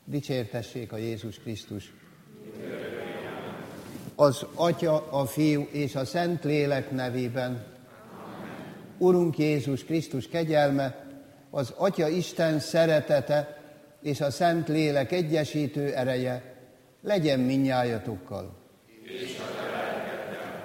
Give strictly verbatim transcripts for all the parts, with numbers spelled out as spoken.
Dicsértessék a Jézus Krisztus! Az Atya, a Fiú és a Szentlélek nevében. Amen. Urunk Jézus Krisztus kegyelme, az Atya Isten szeretete és a Szentlélek egyesítő ereje legyen mindnyájatokkal. És a te lelkeddel.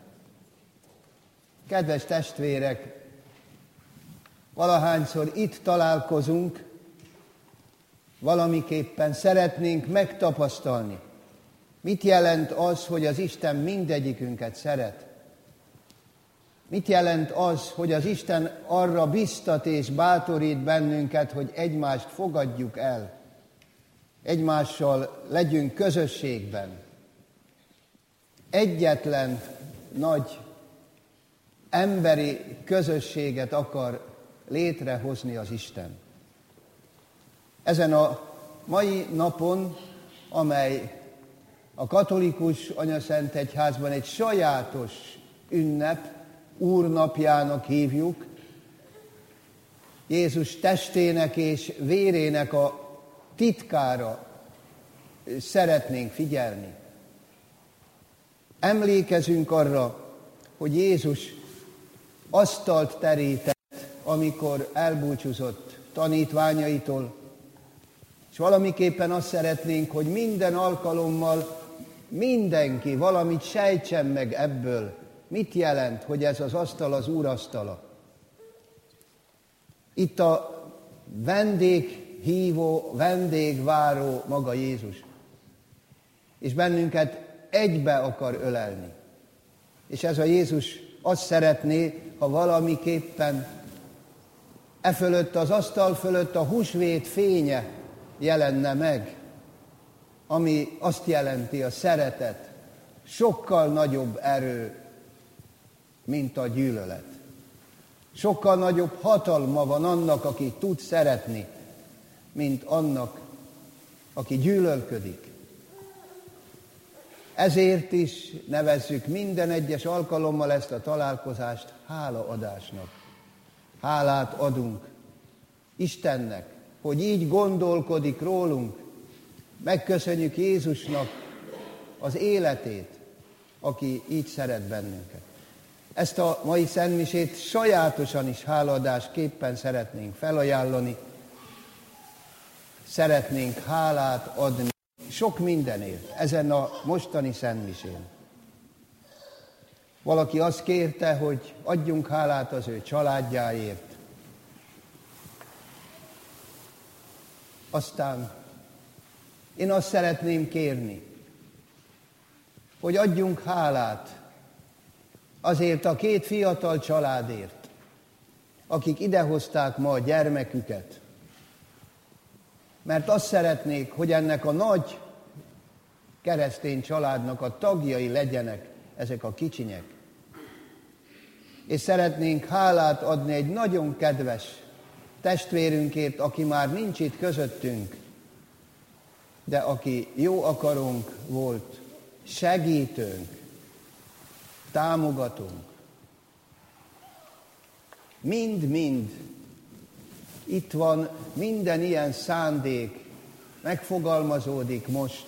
Kedves testvérek, valahányszor itt találkozunk, valamiképpen szeretnénk megtapasztalni, mit jelent az, hogy az Isten mindegyikünket szeret. Mit jelent az, hogy az Isten arra biztat és bátorít bennünket, hogy egymást fogadjuk el, egymással legyünk közösségben. Egyetlen nagy emberi közösséget akar létrehozni az Isten. Ezen a mai napon, amely a katolikus anyaszentegyházban egy sajátos ünnep, Úrnapjának hívjuk, Jézus testének és vérének a titkára szeretnénk figyelni. Emlékezünk arra, hogy Jézus asztalt terített, amikor elbúcsúzott tanítványaitól, és valamiképpen azt szeretnénk, hogy minden alkalommal mindenki valamit sejtsen meg ebből. Mit jelent, hogy ez az asztal az Úr asztala? Itt a vendéghívó, vendégváró maga Jézus. És bennünket egybe akar ölelni. És ez a Jézus azt szeretné, ha valamiképpen e fölött, az asztal fölött a húsvét fénye jelenne meg, ami azt jelenti, a szeretet sokkal nagyobb erő, mint a gyűlölet. Sokkal nagyobb hatalma van annak, aki tud szeretni, mint annak, aki gyűlölködik. Ezért is nevezzük minden egyes alkalommal ezt a találkozást hálaadásnak. Hálát adunk Istennek, hogy így gondolkodik rólunk. Megköszönjük Jézusnak az életét, aki így szeret bennünket. Ezt a mai szentmisét sajátosan is hálaadásképpen szeretnénk felajánlani. Szeretnénk hálát adni sok mindenért ezen a mostani szentmisén. Valaki azt kérte, hogy adjunk hálát az ő családjáért. Aztán én azt szeretném kérni, hogy adjunk hálát azért a két fiatal családért, akik idehozták ma a gyermeküket. Mert azt szeretnék, hogy ennek a nagy keresztény családnak a tagjai legyenek ezek a kicsinyek. És szeretnénk hálát adni egy nagyon kedves testvérünkért, aki már nincs itt közöttünk, de aki jó akarónk volt, segítőnk, támogatónk. Mind-mind itt van, minden ilyen szándék megfogalmazódik most.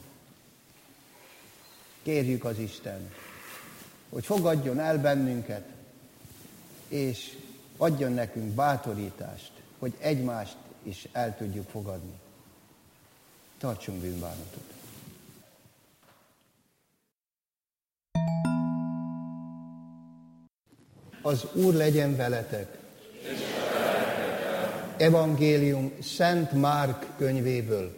Kérjük az Istent, hogy fogadjon el bennünket, és adjon nekünk bátorítást, hogy egymást is el tudjuk fogadni. Tartsunk bűnbánatot. Az Úr legyen veletek. Evangélium Szent Márk könyvéből.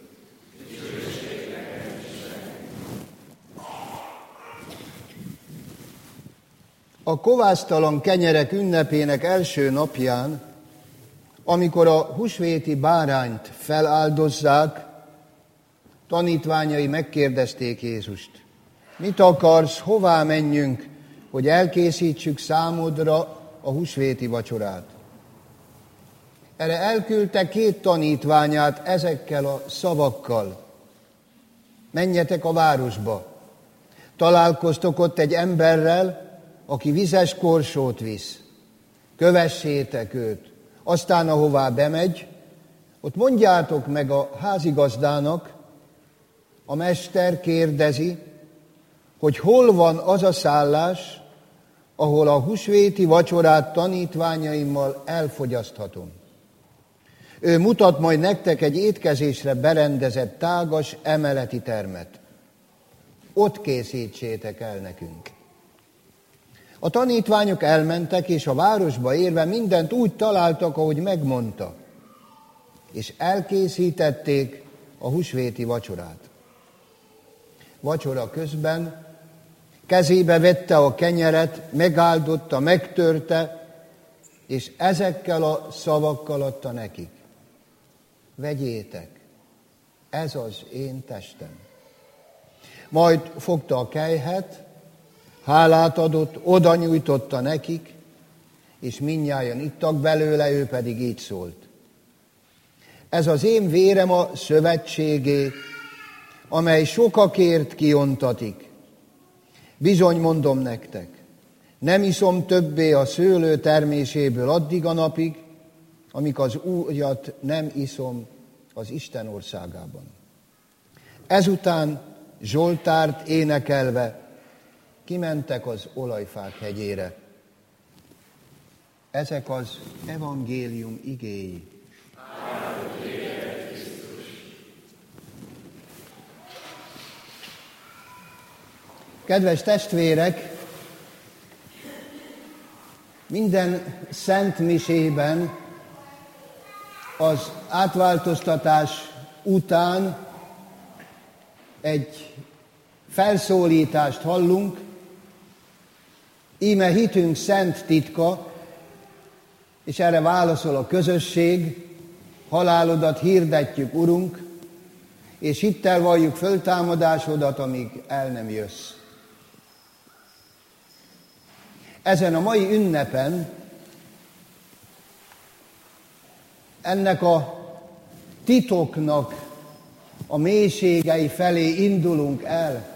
A kovásztalan kenyerek ünnepének első napján, amikor a húsvéti bárányt feláldozzák, tanítványai megkérdezték Jézust: mit akarsz, hová menjünk, hogy elkészítsük számodra a húsvéti vacsorát? Erre elküldte két tanítványát ezekkel a szavakkal: menjetek a városba, találkoztok ott egy emberrel, aki vizes korsót visz. Kövessétek őt, aztán ahová bemegy, Ott mondjátok meg a házigazdának, a mester kérdezi, hogy hol van az a szállás, ahol a húsvéti vacsorát tanítványaimmal elfogyaszthatom. Ő mutat majd nektek egy étkezésre berendezett tágas emeleti termet. Ott készítsétek el nekünk. A tanítványok elmentek, és a városba érve mindent úgy találtak, ahogy megmondta, és elkészítették a húsvéti vacsorát. Vacsora közben kezébe vette a kenyeret, megáldotta, megtörte, és ezekkel a szavakkal adta nekik. Vegyétek, ez az én testem. Majd fogta a kelyhet, hálát adott, oda nyújtotta nekik, és mindnyájan ittak belőle, ő pedig így szólt. Ez az én vérem a szövetségé, amely sokakért kiontatik. Bizony mondom nektek, nem iszom többé a szőlő terméséből addig a napig, amíg az újat nem iszom az Isten országában. Ezután Zsoltárt énekelve kimentek az olajfák hegyére. Ezek az evangélium igéi. Kedves testvérek, minden szent misében az átváltoztatás után egy felszólítást hallunk, íme hitünk szent titka, és erre válaszol a közösség, halálodat hirdetjük, Urunk, és hittel valljuk föltámadásodat, amíg el nem jössz. Ezen a mai ünnepen ennek a titoknak a mélységei felé indulunk el.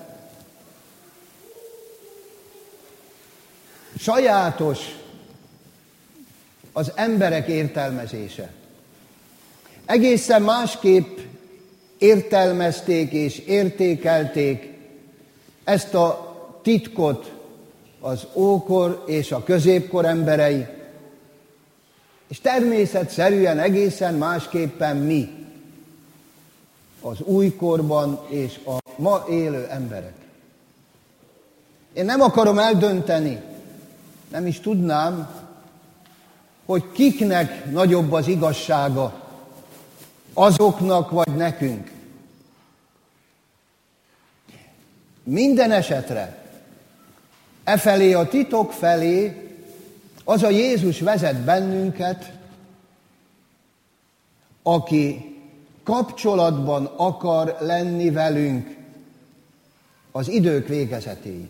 Sajátos az emberek értelmezése. Egészen másképp értelmezték és értékelték ezt a titkot az ókor és a középkor emberei, és természetszerűen egészen másképpen mi, az újkorban és a ma élő emberek. Én nem akarom eldönteni, nem is tudnám, hogy kiknek nagyobb az igazsága, azoknak vagy nekünk. Minden esetre efelé a titok felé az a Jézus vezet bennünket, aki kapcsolatban akar lenni velünk az idők végezetéig.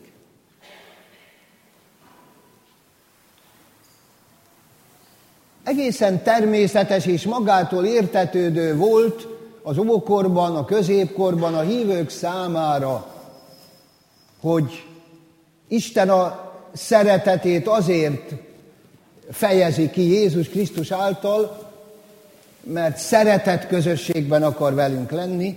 Egészen természetes és magától értetődő volt az ókorban, a középkorban a hívők számára, hogy Isten a szeretetét azért fejezi ki Jézus Krisztus által, mert szeretet közösségben akar velünk lenni,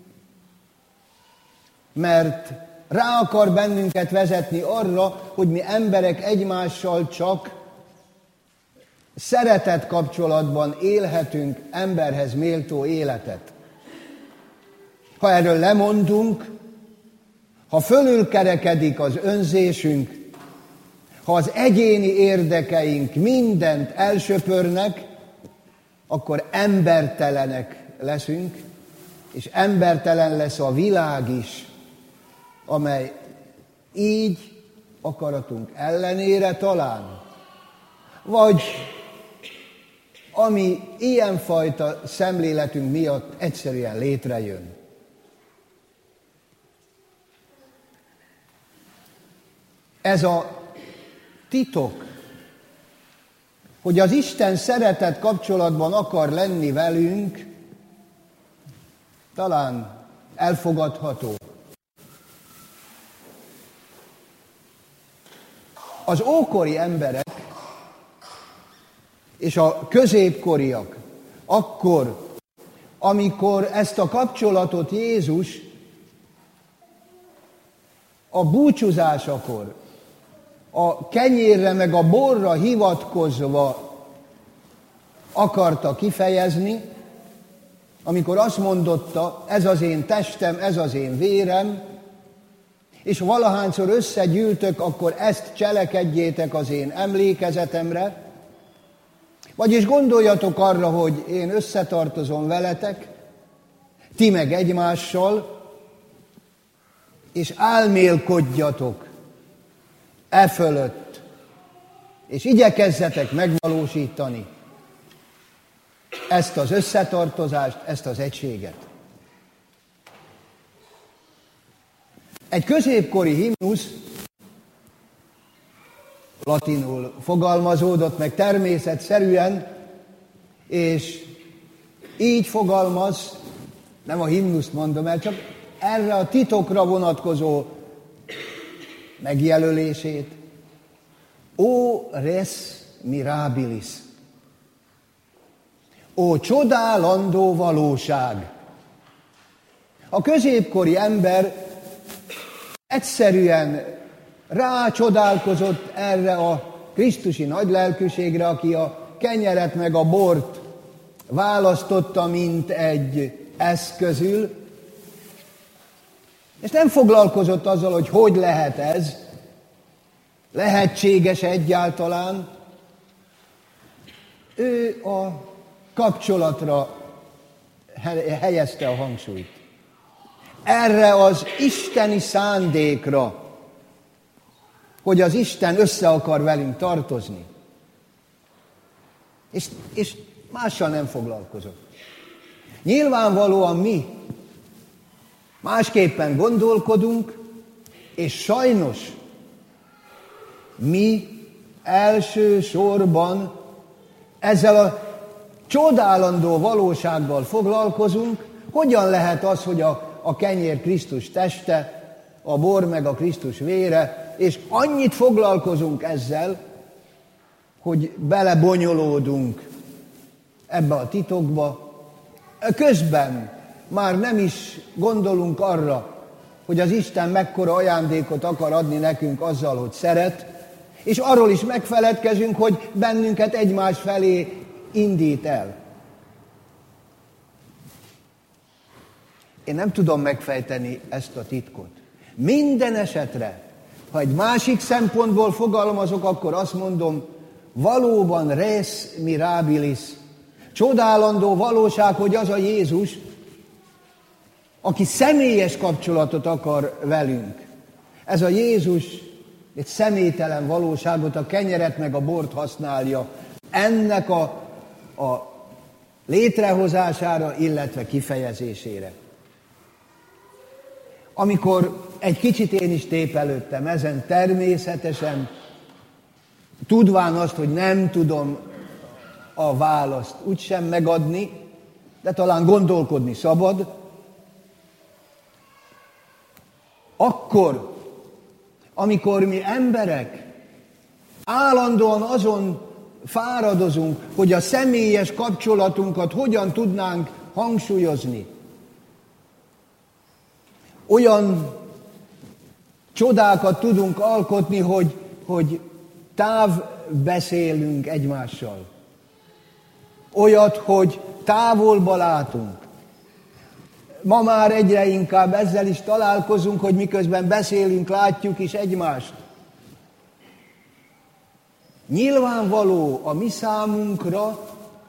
mert rá akar bennünket vezetni arra, hogy mi emberek egymással csak szeretet kapcsolatban élhetünk emberhez méltó életet. Ha erről lemondunk, ha fölülkerekedik az önzésünk, ha az egyéni érdekeink mindent elsöpörnek, akkor embertelenek leszünk, és embertelen lesz a világ is, amely így akaratunk ellenére talán, vagy ami ilyenfajta szemléletünk miatt egyszerűen létrejön. Ez a titok, hogy az Isten szeretet kapcsolatban akar lenni velünk, talán elfogadható. Az ókori emberek és a középkoriak akkor amikor ezt a kapcsolatot Jézus a búcsúzásakor, a kenyérre meg a borra hivatkozva akarta kifejezni, amikor azt mondotta, ez az én testem, ez az én vérem, és valahányszor összegyűltök, akkor ezt cselekedjétek az én emlékezetemre. Vagyis gondoljatok arra, hogy én összetartozom veletek, ti meg egymással, és álmélkodjatok e fölött, és igyekezzetek megvalósítani ezt az összetartozást, ezt az egységet. Egy középkori himnusz latinul fogalmazódott meg természetszerűen, és így fogalmaz, nem a himnuszt mondom el, csak erre a titokra vonatkozó megjelölését. O res mirabilis. Ó csodálandó valóság. A középkori ember egyszerűen rácsodálkozott erre a krisztusi nagylelkűségre, aki a kenyeret meg a bort választotta, mint egy eszközül, és nem foglalkozott azzal, hogy hogy lehet ez, lehetséges egyáltalán. Ő a kapcsolatra helyezte a hangsúlyt. Erre az isteni szándékra, hogy az Isten össze akar velünk tartozni. És, és mással nem foglalkozott. Nyilvánvalóan mi másképpen gondolkodunk, és sajnos mi elsősorban ezzel a csodálandó valósággal foglalkozunk, hogyan lehet az, hogy a, a kenyér Krisztus teste, a bor meg a Krisztus vére, és annyit foglalkozunk ezzel, hogy belebonyolódunk ebbe a titokba. Közben már nem is gondolunk arra, hogy az Isten mekkora ajándékot akar adni nekünk azzal, hogy szeret, és arról is megfeledkezünk, hogy bennünket egymás felé indít el. Én nem tudom megfejteni ezt a titkot. Minden esetre, ha egy másik szempontból fogalmazok, akkor azt mondom, valóban res mirabilis, csodálandó valóság, hogy az a Jézus, aki személyes kapcsolatot akar velünk. Ez a Jézus egy személytelen valóságot, a kenyeret meg a bort használja ennek a, a létrehozására, illetve kifejezésére. Amikor egy kicsit én is tépelődtem ezen, természetesen, tudván azt, hogy nem tudom a választ úgysem megadni, de talán gondolkodni szabad, akkor, amikor mi emberek állandóan azon fáradozunk, hogy a személyes kapcsolatunkat hogyan tudnánk hangsúlyozni, olyan csodákat tudunk alkotni, hogy, hogy táv beszélünk egymással. Olyat, hogy távolba látunk. Ma már egyre inkább ezzel is találkozunk, hogy miközben beszélünk, látjuk is egymást. Nyilvánvaló a mi számunkra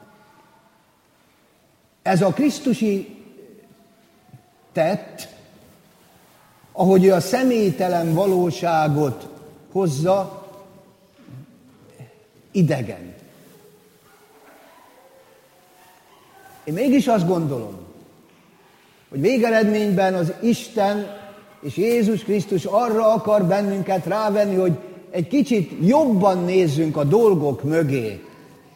ez a krisztusi tett, ahogy ő a személytelen valóságot hozza, idegen. Én mégis azt gondolom, hogy végeredményben az Isten és Jézus Krisztus arra akar bennünket rávenni, hogy egy kicsit jobban nézzünk a dolgok mögé.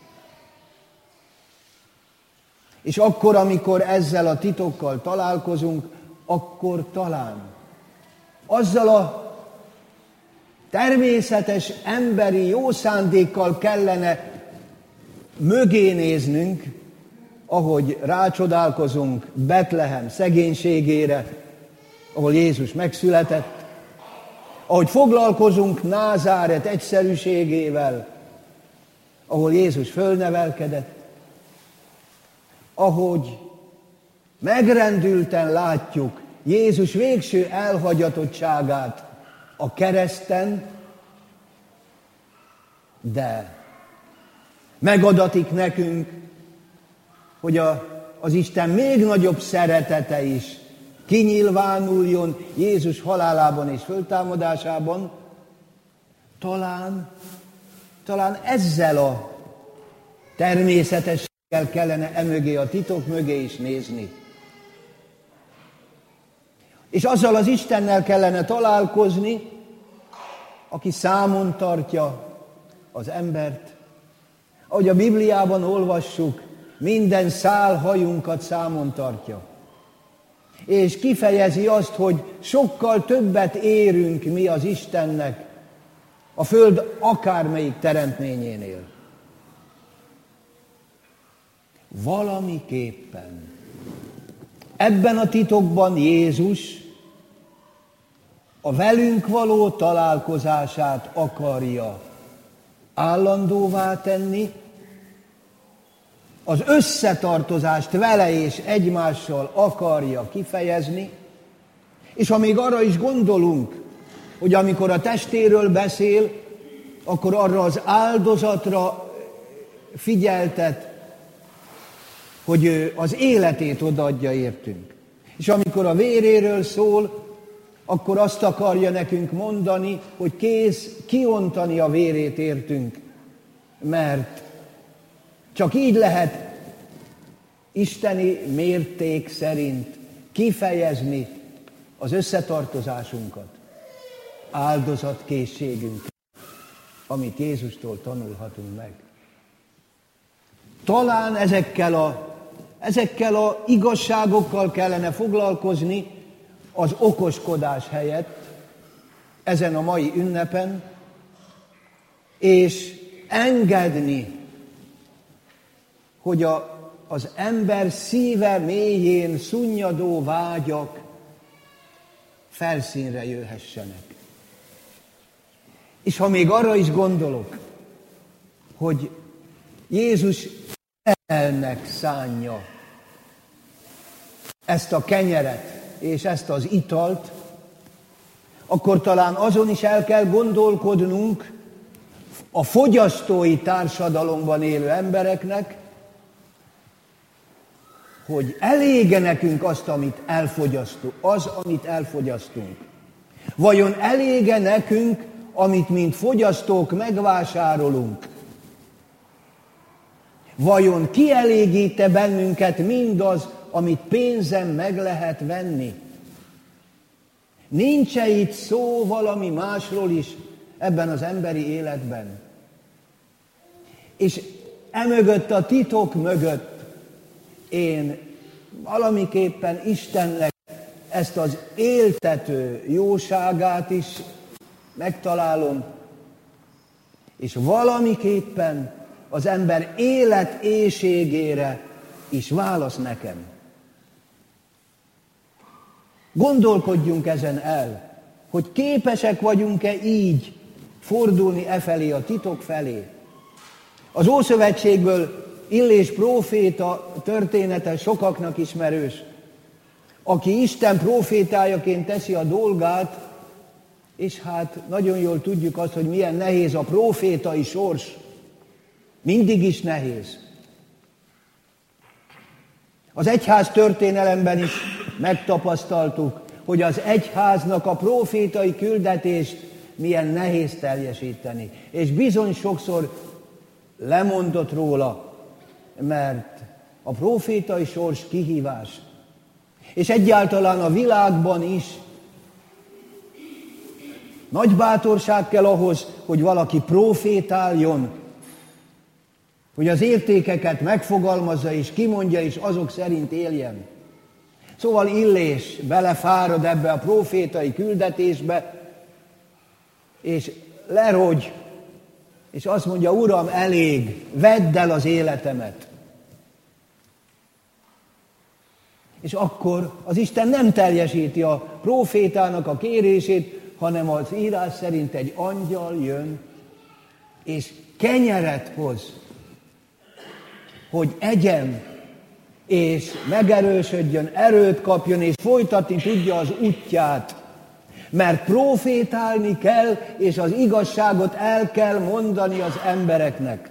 És akkor, amikor ezzel a titokkal találkozunk, akkor talán azzal a természetes emberi jó szándékkal kellene mögé néznünk, ahogy rácsodálkozunk Betlehem szegénységére, ahol Jézus megszületett, ahogy foglalkozunk Názáret egyszerűségével, ahol Jézus fölnevelkedett, ahogy megrendülten látjuk Jézus végső elhagyatottságát a kereszten, de megadatik nekünk, hogy a, az Isten még nagyobb szeretete is kinyilvánuljon Jézus halálában és föltámadásában, talán, talán ezzel a természetességgel kellene emögé, a titok mögé is nézni. És azzal az Istennel kellene találkozni, aki számon tartja az embert. Ahogy a Bibliában olvassuk, minden szál hajunkat számon tartja. És kifejezi azt, hogy sokkal többet érünk mi az Istennek a föld akármelyik teremtményénél. Valamiképpen ebben a titokban Jézus a velünk való találkozását akarja állandóvá tenni, az összetartozást vele és egymással akarja kifejezni, és ha még arra is gondolunk, hogy amikor a testéről beszél, akkor arra az áldozatra figyeltet, hogy ő az életét odaadja értünk. És amikor a véréről szól, akkor azt akarja nekünk mondani, hogy kész kiontani a vérét értünk, mert csak így lehet isteni mérték szerint kifejezni az összetartozásunkat, áldozatkészségünket, amit Jézustól tanulhatunk meg. Talán ezekkel a, ezekkel a igazságokkal kellene foglalkozni az okoskodás helyett ezen a mai ünnepen, és engedni, hogy a, az ember szíve mélyén szunnyadó vágyak felszínre jöhessenek. És ha még arra is gondolok, hogy Jézus elnek szánja ezt a kenyeret és ezt az italt, akkor talán azon is el kell gondolkodnunk a fogyasztói társadalomban élő embereknek, hogy elége nekünk azt, amit elfogyasztunk, az, amit elfogyasztunk. Vajon elége nekünk, amit mint fogyasztók megvásárolunk? Vajon kielégít-e bennünket mindaz, amit pénzen meg lehet venni? Nincs-e itt szó valami másról is ebben az emberi életben? És emögött a titok mögött én valamiképpen Istennek ezt az éltető jóságát is megtalálom, és valamiképpen az ember élet éhségére is válasz nekem. Gondolkodjunk ezen el, hogy képesek vagyunk-e így fordulni e felé, a titok felé. Az Ószövetségből Illés próféta története sokaknak ismerős, aki Isten prófétájaként teszi a dolgát, és hát nagyon jól tudjuk azt, hogy milyen nehéz a prófétai sors. Mindig is nehéz. Az egyház történelemben is megtapasztaltuk, hogy az egyháznak a prófétai küldetést milyen nehéz teljesíteni. És bizony sokszor lemondott róla, mert a prófétai sors kihívás. És egyáltalán a világban is nagy bátorság kell ahhoz, hogy valaki prófétáljon, hogy az értékeket megfogalmazza és kimondja, és azok szerint éljen. Szóval Illés belefárad ebbe a prófétai küldetésbe, és lerogy, és azt mondja, Uram, elég, vedd el az életemet. És akkor az Isten nem teljesíti a prófétának a kérését, hanem az írás szerint egy angyal jön, és kenyeret hoz, hogy egyen, és megerősödjön, erőt kapjon, és folytatni tudja az útját. Mert prófétálni kell, és az igazságot el kell mondani az embereknek.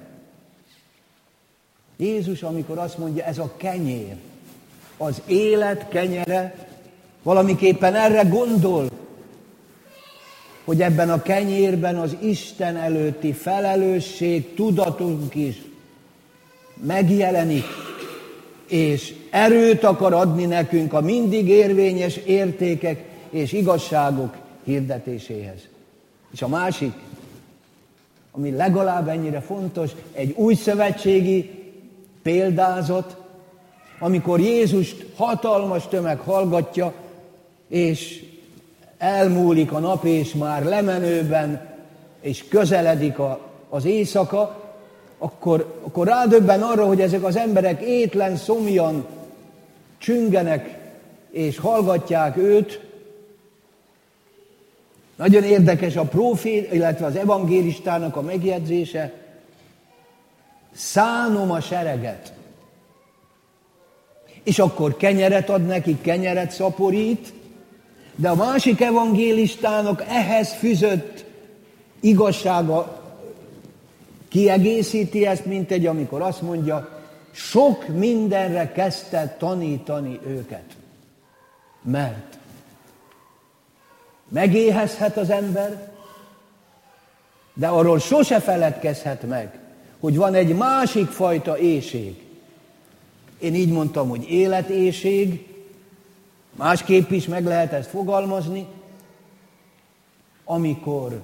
Jézus, amikor azt mondja, ez a kenyér, az élet kenyere, valamiképpen erre gondol, hogy ebben a kenyérben az Isten előtti felelősség, tudatunk is megjelenik, és erőt akar adni nekünk a mindig érvényes értékek és igazságok hirdetéséhez. És a másik, ami legalább ennyire fontos, egy új szövetségi példázat, amikor Jézust hatalmas tömeg hallgatja, és elmúlik a nap, és már lemenőben, és közeledik a, az éjszaka, akkor, akkor rádöbben arra, hogy ezek az emberek étlen, szomjan csüngenek, és hallgatják őt. Nagyon érdekes a prófét, illetve az evangélistának a megjegyzése. Szánom a sereget. És akkor kenyeret ad neki, kenyeret szaporít, de a másik evangélistának ehhez fűzött igazsága kiegészíti ezt, mint egy, amikor azt mondja, sok mindenre kezdte tanítani őket. Mert megéhezhet az ember, de arról sose feledkezhet meg, hogy van egy másik fajta éhség. Én így mondtam, hogy életéhség, másképp is meg lehet ezt fogalmazni, amikor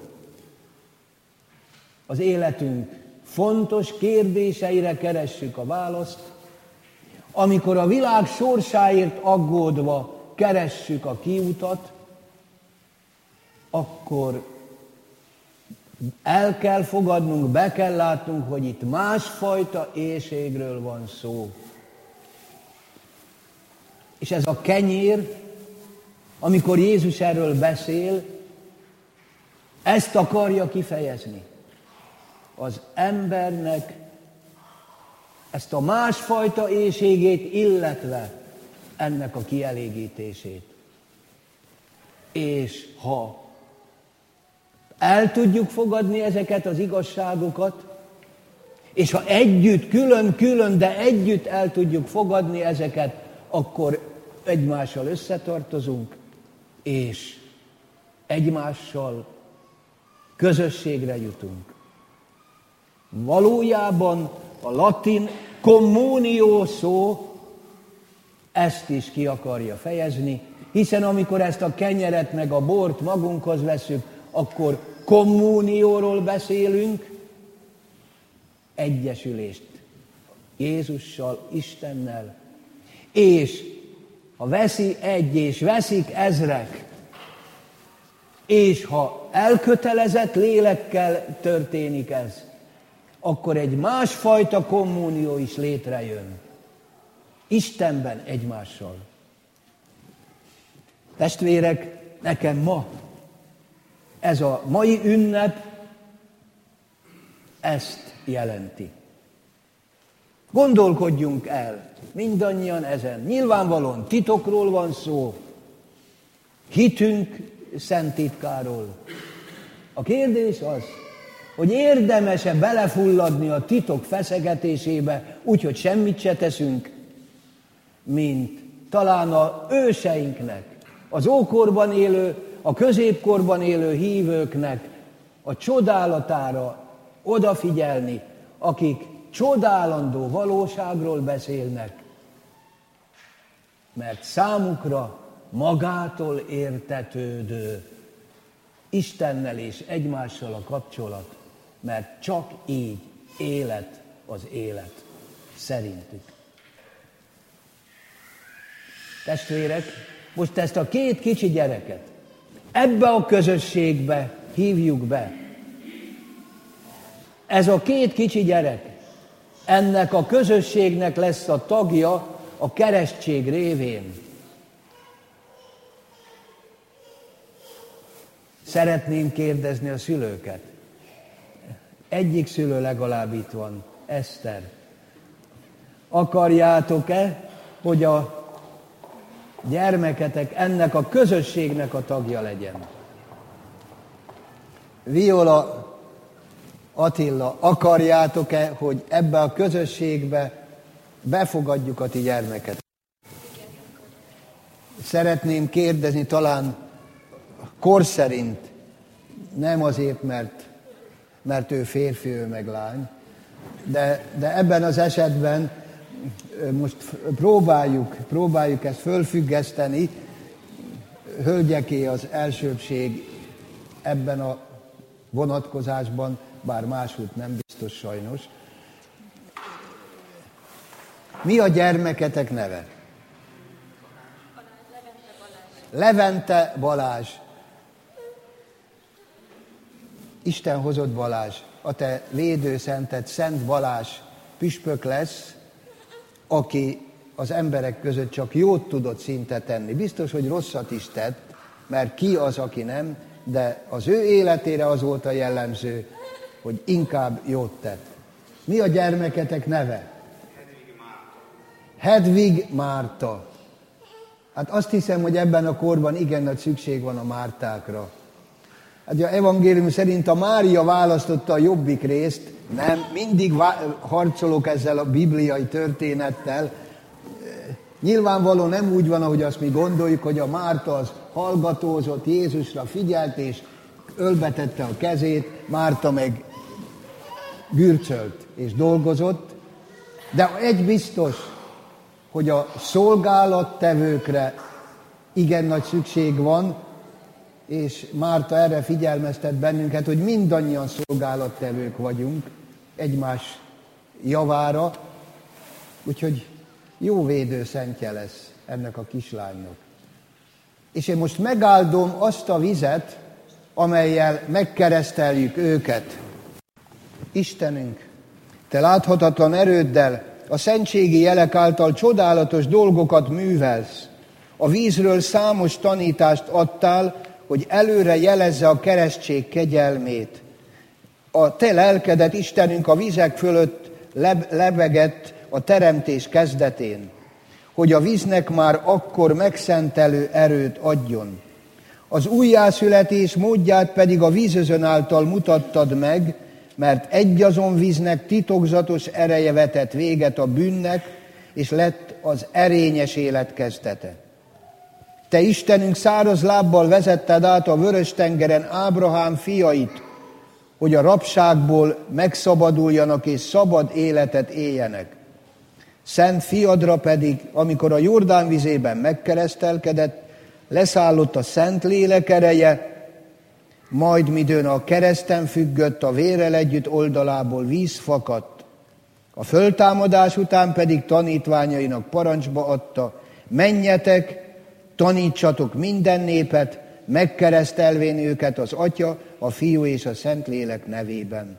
az életünk fontos kérdéseire keressük a választ, amikor a világ sorsáért aggódva keressük a kiutat, akkor el kell fogadnunk, be kell látnunk, hogy itt másfajta éhségről van szó. És ez a kenyér, amikor Jézus erről beszél, ezt akarja kifejezni. Az embernek ezt a másfajta éhségét, illetve ennek a kielégítését. És ha el tudjuk fogadni ezeket az igazságokat, és ha együtt, külön-külön, de együtt el tudjuk fogadni ezeket, akkor egymással összetartozunk, és egymással közösségre jutunk. Valójában a latin communio szó ezt is ki akarja fejezni, hiszen amikor ezt a kenyeret meg a bort magunkhoz veszünk, akkor kommunióról beszélünk, egyesülést Jézussal, Istennel, és ha veszi egy, és veszik ezrek, és ha elkötelezett lélekkel történik ez, akkor egy másfajta kommunió is létrejön. Istenben egymással. Testvérek, nekem ma ez a mai ünnep ezt jelenti. Gondolkodjunk el mindannyian ezen. Nyilvánvalóan titokról van szó, hitünk szent titkáról. A kérdés az, hogy érdemes-e belefulladni a titok feszegetésébe, úgyhogy semmit se teszünk, mint talán a őseinknek, az ókorban élő, a középkorban élő hívőknek a csodálatára odafigyelni, akik csodálandó valóságról beszélnek, mert számukra magától értetődő Istennel és egymással a kapcsolat, mert csak így élet az élet szerintük. Testvérek, most ezt a két kicsi gyereket ebbe a közösségbe hívjuk be. Ez a két kicsi gyerek ennek a közösségnek lesz a tagja, a keresztség révén. Szeretném kérdezni a szülőket. Egyik szülő legalább itt van, Eszter. Akarjátok-e, hogy a gyermeketek ennek a közösségnek a tagja legyen? Viola, Attila, akarjátok-e, hogy ebbe a közösségbe befogadjuk a ti gyermeket? Szeretném kérdezni, talán kor szerint, nem azért, mert, mert ő férfi, ő meg lány, de, de ebben az esetben most próbáljuk, próbáljuk ezt fölfüggeszteni, hölgyeké az elsőbbség ebben a vonatkozásban, bár máshogy nem biztos sajnos. Mi a gyermeketek neve? Levente Balázs. Isten hozott Balázs, a te védőszented, Szent Balázs püspök lesz, aki az emberek között csak jót tudott szinte tenni. Biztos, hogy rosszat is tett, mert ki az, aki nem, de az ő életére az volt a jellemző, hogy inkább jót tett. Mi a gyermeketek neve? Hedvig Márta. Hedvig Márta. Hát azt hiszem, hogy ebben a korban igen nagy szükség van a Mártákra. Hát az evangélium szerint a Mária választotta a jobbik részt, nem, mindig harcolok ezzel a bibliai történettel. Nyilvánvalóan nem úgy van, ahogy azt mi gondoljuk, hogy a Márta az hallgatózott, Jézusra figyelt, és ölbetette a kezét, Márta meg gürcölt és dolgozott. De egy biztos, hogy a szolgálattevőkre igen nagy szükség van, és Márta erre figyelmeztet bennünket, hogy mindannyian szolgálattevők vagyunk egymás javára, úgyhogy jó védőszentje lesz ennek a kislánynak. És én most megáldom azt a vizet, amellyel megkereszteljük őket. Istenünk, te láthatatlan erőddel, a szentségi jelek által csodálatos dolgokat művelsz. A vízről számos tanítást adtál, hogy előre jelezze a keresztség kegyelmét. A te lelkedet, Istenünk, a vizek fölött leb- lebegett a teremtés kezdetén, hogy a víznek már akkor megszentelő erőt adjon. Az újjászületés módját pedig a vízözön által mutattad meg, mert egyazon víznek titokzatos ereje vetett véget a bűnnek, és lett az erényes élet kezdete. Te, Istenünk, száraz lábbal vezetted át a Vörös-tengeren Ábrahám fiait, hogy a rabságból megszabaduljanak és szabad életet éljenek. Szent fiadra pedig, amikor a Jordán vizében megkeresztelkedett, leszállott a Szent Lélek ereje, majd midőn a kereszten függött, a vérrel együtt oldalából víz fakadt. A föltámadás után pedig tanítványainak parancsba adta, menjetek, tanítsatok minden népet, megkeresztelvén őket az Atya, a Fiú és a Szentlélek nevében.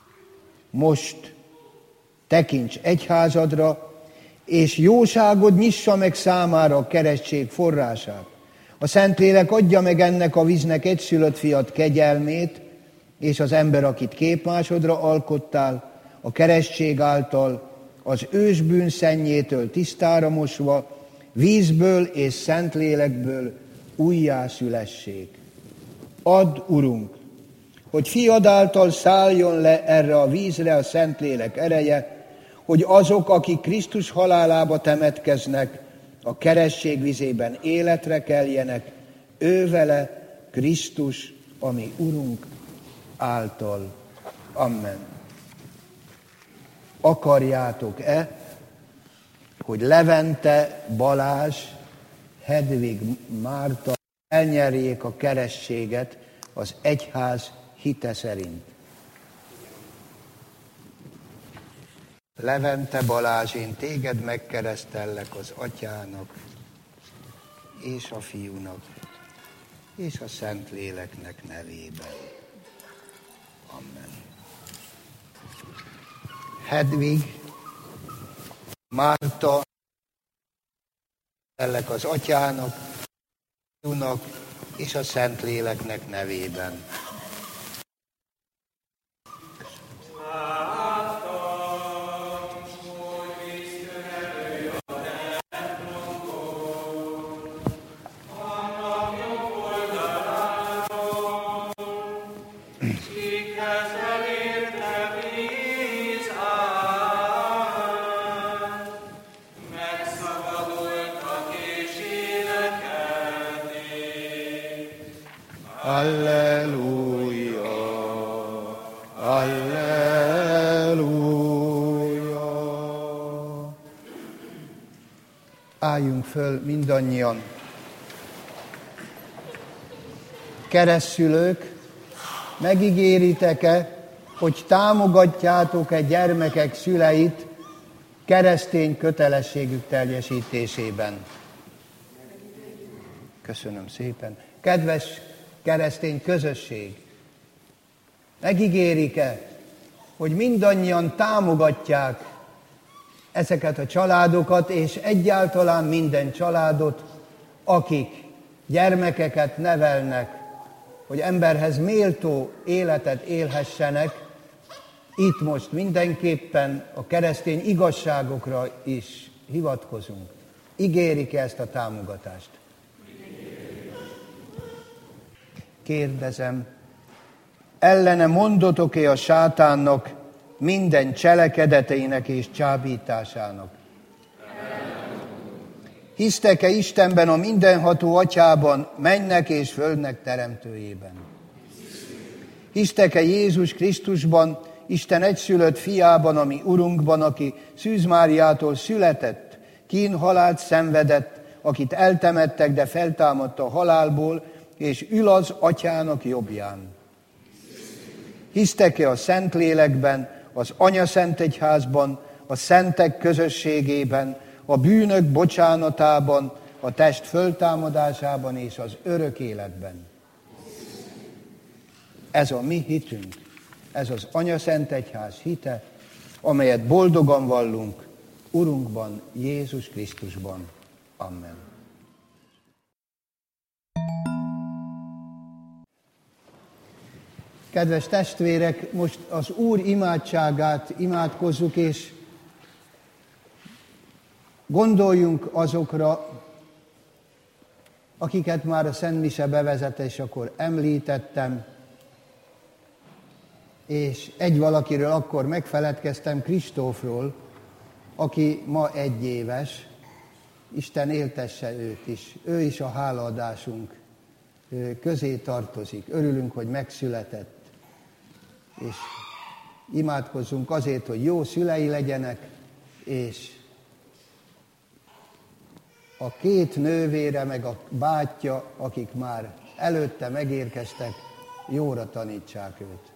Most tekints egyházadra, és jóságod nyissa meg számára a keresztség forrását. A Szentlélek adja meg ennek a víznek egyszülött fiat kegyelmét, és az ember, akit képmásodra alkottál, a keresztség által az ős bűnszennyétől tisztára mosva, vízből és Szentlélekből újjászülessék. Add, Urunk, hogy fiad által szálljon le erre a vízre a Szentlélek ereje, hogy azok, akik Krisztus halálába temetkeznek, a keresztség vizében életre keljenek, ő vele Krisztus, ami Urunk által. Amen. Akarjátok-e, hogy Levente Balázs, Hedvig Márta elnyerjék a keresztséget az egyház hite szerint? Levente Balázs, én téged megkeresztellek az Atyának, és a Fiúnak, és a Szentléleknek nevében. Amen. Hedvig Márta Lellek az Atyának, Fiúnak és a Szentléleknek nevében. Alleluja, alleluja. Álljunk föl mindannyian. Keresztszülők, megígéritek-e, hogy támogatjátok-e gyermekek szüleit keresztény kötelességük teljesítésében? Köszönöm szépen. Kedves keresztény közösség, megígérik-e, hogy mindannyian támogatják ezeket a családokat, és egyáltalán minden családot, akik gyermekeket nevelnek, hogy emberhez méltó életet élhessenek, itt most mindenképpen a keresztény igazságokra is hivatkozunk. Ígérik-e ezt a támogatást? Kérdezem, ellene mondotok-e a sátánnak, minden cselekedeteinek és csábításának? Hisztek-e Istenben, a mindenható Atyában, mennek és földnek teremtőjében? Hisztek-e Jézus Krisztusban, Isten egyszülött fiában, ami Urunkban, aki Szűz Máriától született, kínhalált szenvedett, akit eltemettek, de feltámadt a halálból, és ül az Atyának jobbján? Hisztek-e a Szentlélekben, az Anyaszentegyházban, a szentek közösségében, a bűnök bocsánatában, a test föltámadásában és az örök életben? Ez a mi hitünk, ez az Anyaszentegyház hite, amelyet boldogan vallunk Urunkban, Jézus Krisztusban. Amen. Kedves testvérek, most az Úr imádságát imádkozzuk, és gondoljunk azokra, akiket már a Szent Mise bevezetésekor említettem, és egy valakiről akkor megfeledkeztem, Kristófról, aki ma egy éves. Isten éltesse őt is. Ő is a hálaadásunk közé tartozik. Örülünk, hogy megszületett. És imádkozzunk azért, hogy jó szülei legyenek, és a két nővére, meg a bátyja, akik már előtte megérkeztek, jóra tanítsák őt.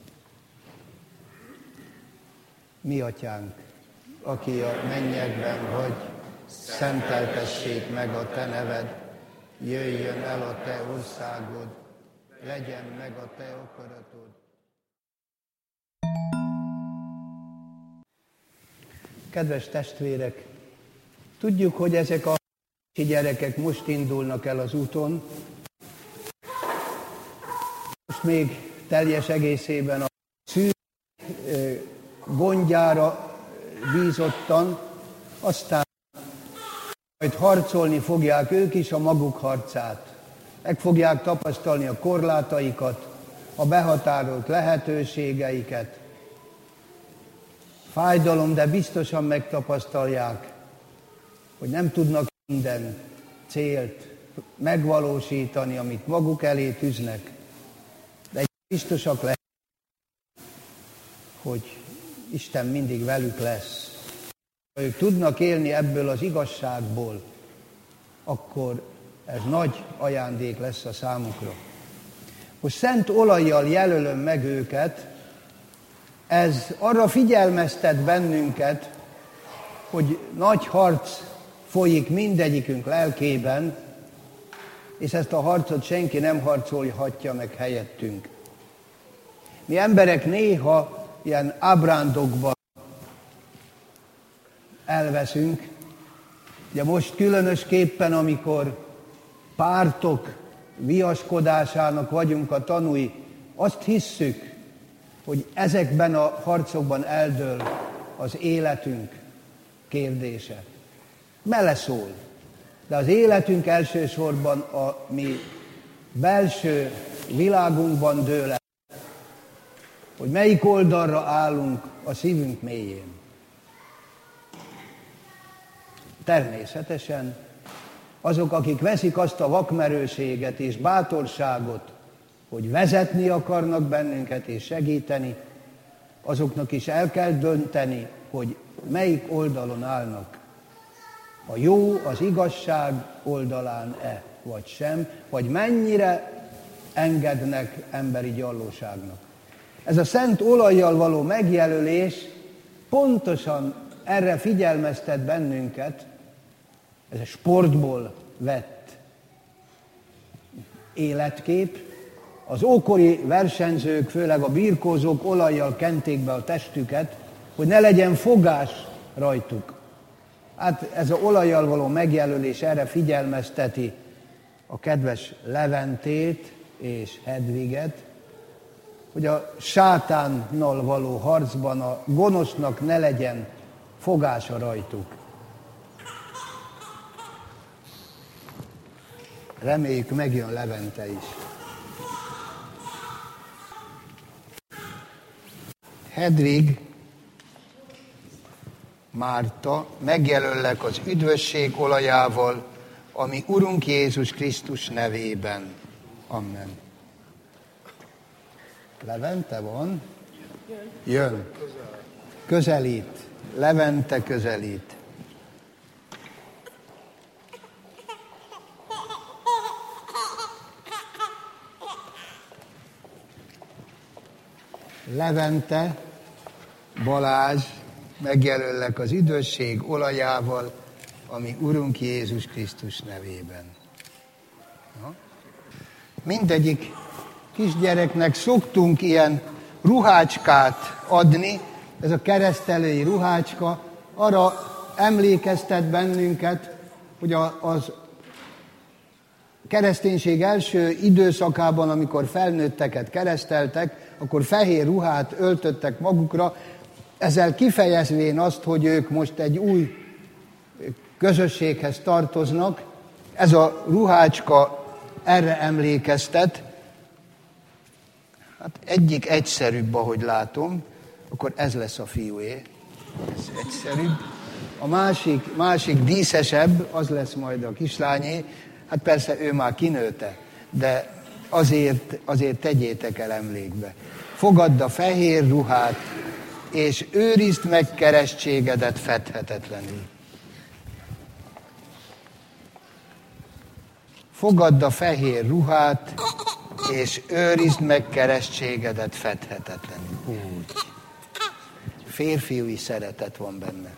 Mi Atyánk, aki a mennyekben vagy, szenteltessék meg a Te neved, jöjjön el a Te országod, legyen meg a Te akaratod. Kedves testvérek, tudjuk, hogy ezek a gyerekek most indulnak el az úton. Most még teljes egészében a szűk gondjára bízottan, aztán majd harcolni fogják ők is a maguk harcát. Meg fogják tapasztalni a korlátaikat, a behatárolt lehetőségeiket. Fájdalom, de biztosan megtapasztalják, hogy nem tudnak minden célt megvalósítani, amit maguk elé tűznek. De biztosak lehet, hogy Isten mindig velük lesz. Ha ők tudnak élni ebből az igazságból, akkor ez nagy ajándék lesz a számukra. Most szent olajjal jelölöm meg őket, ez arra figyelmeztet bennünket, hogy nagy harc folyik mindegyikünk lelkében, és ezt a harcot senki nem harcolhatja meg helyettünk. Mi emberek néha ilyen ábrándokban elveszünk, Ugye most különösképpen, amikor pártok viaskodásának vagyunk a tanúi, azt hisszük, hogy ezekben a harcokban eldől az életünk kérdése. Beleszól, de az életünk elsősorban a mi belső világunkban dől el, hogy melyik oldalra állunk a szívünk mélyén. Természetesen azok, akik veszik azt a vakmerőséget és bátorságot, hogy vezetni akarnak bennünket és segíteni, azoknak is el kell dönteni, hogy melyik oldalon állnak. A jó, az igazság oldalán-e, vagy sem, vagy mennyire engednek emberi gyarlóságnak. Ez a szent olajjal való megjelölés pontosan erre figyelmeztet bennünket, ez a sportból vett életkép. Az ókori versenyzők, főleg a birkózók olajjal kenték be a testüket, hogy ne legyen fogás rajtuk. Hát ez az olajjal való megjelölés erre figyelmezteti a kedves Leventét és Hedviget, hogy a sátánnal való harcban a gonosznak ne legyen fogása rajtuk. Reméljük, megjön Levente is. Hedvig, Márta, megjelöllek az üdvösség olajával, ami Urunk Jézus Krisztus nevében. Amen. Levente van? Jön. Közelít. Levente közelít. Levente, Balázs, megjelöllek az üdvösség olajával, ami Urunk Jézus Krisztus nevében. Na? Mindegyik kisgyereknek szoktunk ilyen ruhácskát adni, ez a keresztelői ruhácska arra emlékeztet bennünket, hogy az kereszténység első időszakában, amikor felnőtteket kereszteltek, akkor fehér ruhát öltöttek magukra, ezzel kifejezvén azt, hogy ők most egy új közösséghez tartoznak. Ez a ruhácska erre emlékeztet. Hát egyik egyszerűbb, ahogy látom, akkor ez lesz a fiúé. Ez egyszerűbb. A másik, másik díszesebb, az lesz majd a kislányé. Hát persze ő már kinőtte, de azért, azért tegyétek el emlékbe. Fogadd a fehér ruhát, és őrizd meg keresztségedet fedhetetlenül. Fogadd a fehér ruhát, és őrizd meg keresztségedet fedhetetlenül. Úgy. Férfiúi szeretet van benne.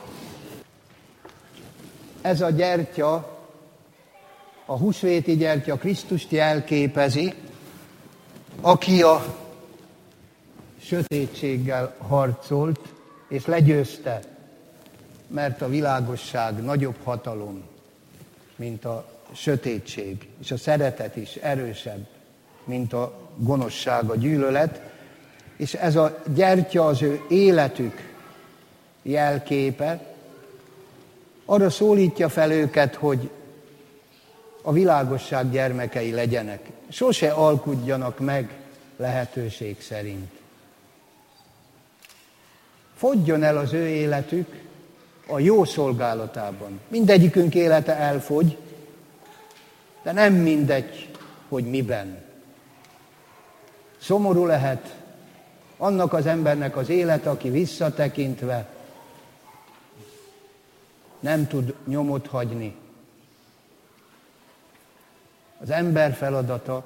Ez a gyertya, a húsvéti gyertya Krisztust jelképezi, aki a sötétséggel harcolt, és legyőzte, mert a világosság nagyobb hatalom, mint a sötétség, és a szeretet is erősebb, mint a gonoszság, a gyűlölet, és ez a gyertya az ő életük jelképe, arra szólítja fel őket, hogy a világosság gyermekei legyenek. Sose alkudjanak meg lehetőség szerint. Fogyjon el az ő életük a jó szolgálatában. Mindegyikünk élete elfogy, de nem mindegy, hogy miben. Szomorú lehet annak az embernek az élete, aki visszatekintve nem tud nyomot hagyni. Az ember feladata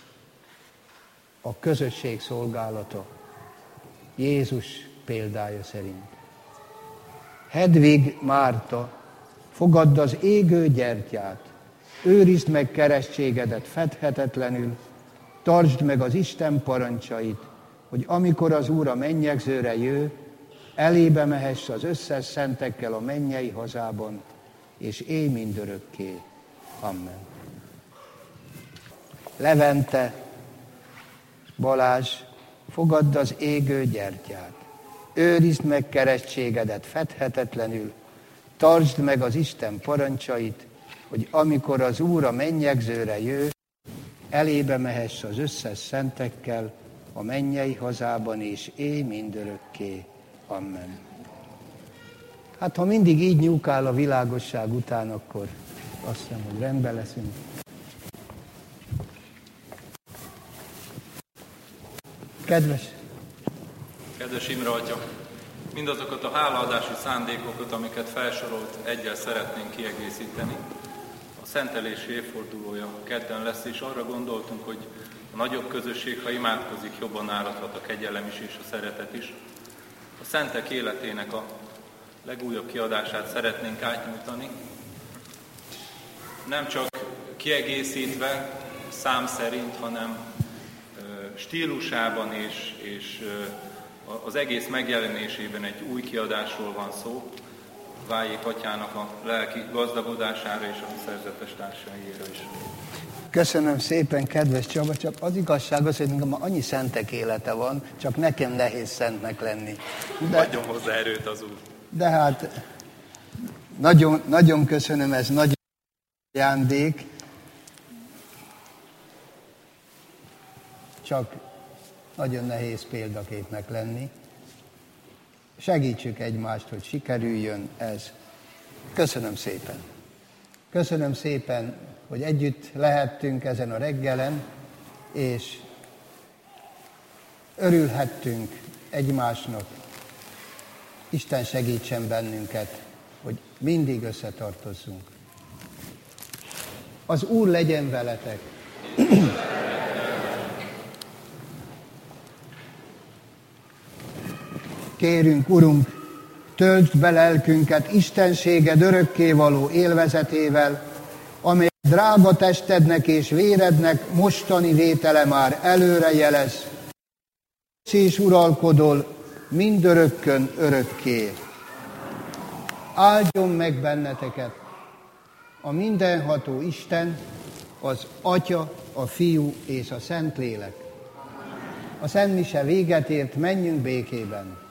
a közösség szolgálata, Jézus példája szerint. Hedvig Márta, fogadd az égő gyertyát, őrizd meg keresztségedet fedhetetlenül, tartsd meg az Isten parancsait, hogy amikor az Úr a mennyegzőre jő, elébe mehess az összes szentekkel a mennyei hazában, és élj mindörökké. Amen. Levente, Balázs, fogadd az égő gyertyát. Őrizd meg keresztségedet fedhetetlenül, tartsd meg az Isten parancsait, hogy amikor az Úr a mennyegzőre jő, elébe mehess az összes szentekkel a mennyei hazában, és élj mindörökké. Amen. Hát ha mindig így nyúkál a világosság után, akkor azt hiszem, hogy rendben leszünk. Kedves! Kedves Imre Atya! Mindazokat a hálaadási szándékokat, amiket felsorolt, egyel szeretnénk kiegészíteni. A szentelési évfordulója kedden lesz, és arra gondoltunk, hogy a nagyobb közösség, ha imádkozik, jobban áradhat a kegyelem is és a szeretet is. A szentek életének a legújabb kiadását szeretnénk átnyújtani. Nem csak kiegészítve, szám szerint, hanem stílusában és, és az egész megjelenésében egy új kiadásról van szó. Váljék Atyának a lelki gazdagodására és a szerzetes társaiéra is. Köszönöm szépen, kedves Csaba, csak az igazság az, hogy nekem annyi szentek élete van, csak nekem nehéz szentnek lenni. De, adjon hozzá erőt az Úr. De hát nagyon, nagyon köszönöm, ez nagy ajándék. Csak nagyon nehéz példaképnek lenni. Segítsük egymást, hogy sikerüljön ez. Köszönöm szépen. Köszönöm szépen, hogy együtt lehettünk ezen a reggelen, és örülhettünk egymásnak. Isten segítsen bennünket, hogy mindig összetartozzunk. Az Úr legyen veletek! Kérünk, Urunk, töltsd be lelkünket istenséged örökkévaló élvezetével, amely drága testednek és vérednek mostani vétele már előre jelez, és uralkodol mindörökkön örökké. Áldjon meg benneteket a mindenható Isten, az Atya, a Fiú és a Szentlélek. A szentmise véget ért, menjünk békében.